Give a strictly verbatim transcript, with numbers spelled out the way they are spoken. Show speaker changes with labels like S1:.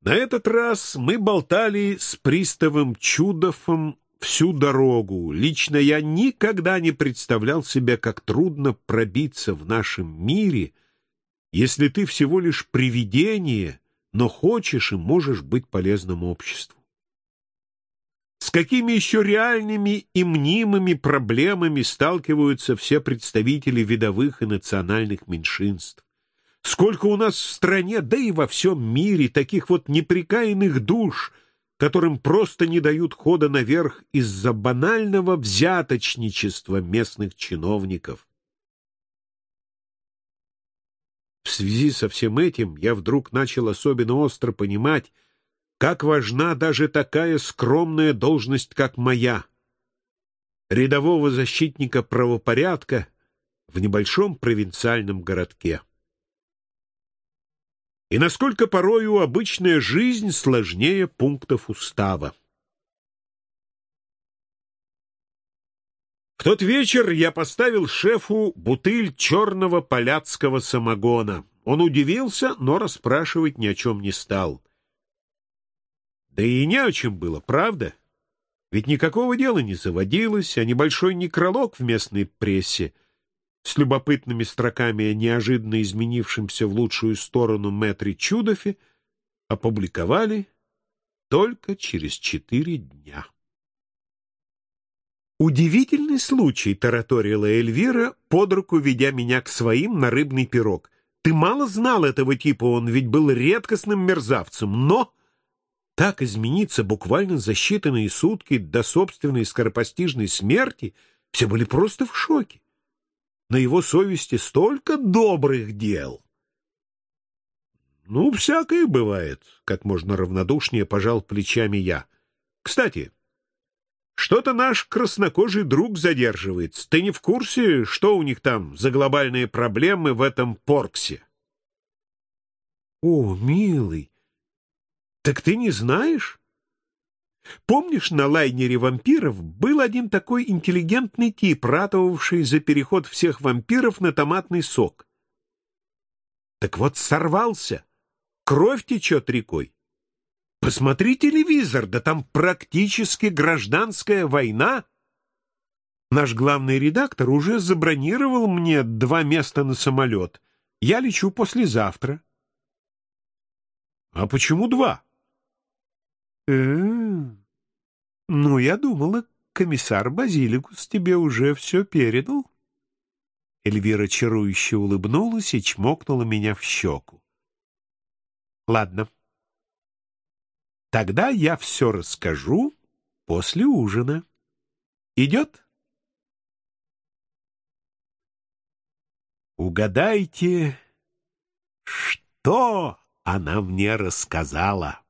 S1: На этот раз мы болтали с приставом Чудовым всю дорогу. Лично я никогда не представлял себе, как трудно пробиться в нашем мире, если ты всего лишь привидение, но хочешь и можешь быть полезным обществу. С какими еще реальными и мнимыми проблемами сталкиваются все представители видовых и национальных меньшинств? Сколько у нас в стране, да и во всем мире, таких вот непрекаянных душ, которым просто не дают хода наверх из-за банального взяточничества местных чиновников. В связи со всем этим я вдруг начал особенно остро понимать, как важна даже такая скромная должность, как моя, рядового защитника правопорядка в небольшом провинциальном городке. И насколько порою обычная жизнь сложнее пунктов устава. В тот вечер я поставил шефу бутыль черного поляцкого самогона. Он удивился, но расспрашивать ни о чем не стал. Да и не о чем было, правда? Ведь никакого дела не заводилось, а небольшой некролог в местной прессе с любопытными строками о неожиданно изменившемся в лучшую сторону мэтре Чудове опубликовали только через четыре дня. «Удивительный случай», — тараторила Эльвира, под руку ведя меня к своим на рыбный пирог. «Ты мало знал этого типа, он ведь был редкостным мерзавцем, но так измениться буквально за считанные сутки до собственной скоропостижной смерти все были просто в шоке. На его совести столько добрых дел». «Ну, всякое бывает», — как можно равнодушнее пожал плечами я. «Кстати, что-то наш краснокожий друг задерживается. Ты не в курсе, что у них там за глобальные проблемы в этом Порксе?» «О, милый, так ты не знаешь? Помнишь, на лайнере вампиров был один такой интеллигентный тип, ратовавший за переход всех вампиров на томатный сок? Так вот сорвался, кровь течет рекой. Посмотри телевизор, да там практически гражданская война. Наш главный редактор уже забронировал мне два места на самолет. Я лечу послезавтра». «А почему два?» «Э-э-э, ну, я думала, комиссар Базиликус тебе уже все передал». Эльвира чарующе улыбнулась и чмокнула меня в щеку. «Ладно, тогда я все расскажу после ужина. Идет?» Угадайте, что она мне рассказала.